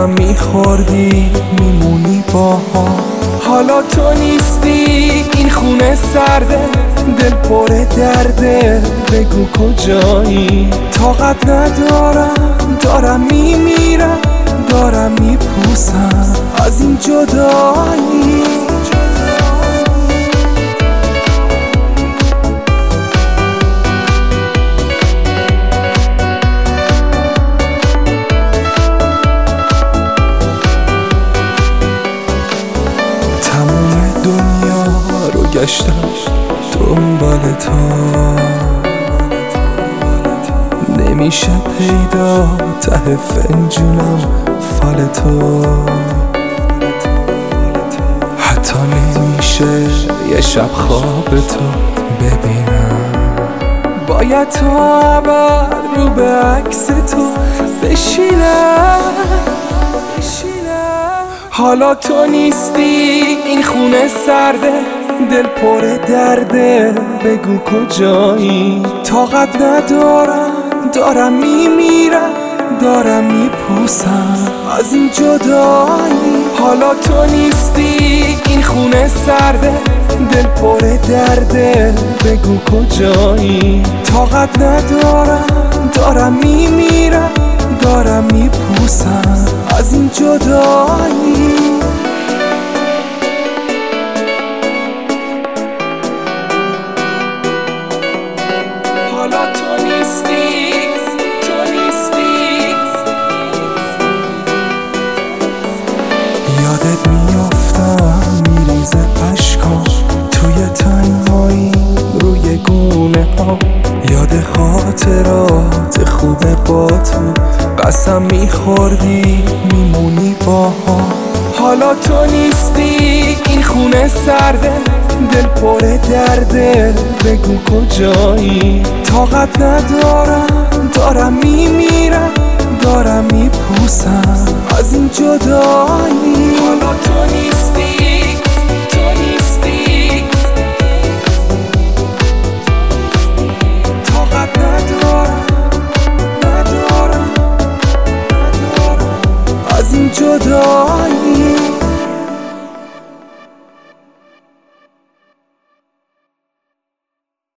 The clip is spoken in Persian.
قسم میخوردی میمونی باها. حالا تو نیستی، این خونه سرده، دل پر درده، بگو کجایی. طاقت ندارم، دارم میمیرم، دارم میپوسم از این جدایی. تمام دنیا رو گشتم دنبال تو، نمیشه پیدا ته فنجونم فال تو. حتی نمیشه یه شب خواب تو ببینم. باید تو ابد رو به عکس تو بشینم. حالا تو نیستی، این خونه سرده، دل پر درده، بگو کجایی. طاقت ندارم، دارم میمیرم، دارم میپوسم از این جدایی. حالا تو نیستی، این خونه سرده، دل پر درده، بگو کجایی. طاقت ندارم، دارم میمیرم، دارم میپوسم از این جدایی. حالا تو نیستی، تو نیستی. یادت میافتم میریزه اشکام توی تنهایی روی گونه ها. یاد خاطرات خوبه با تو قسم میخوردی میمونی باها. حالا تو نیستی، این خونه سرده، دل پر درده، بگو کجایی. طاقت ندارم، دارم میمیرم، دارم میپوسم از این جدایی. حالا تو نیستی.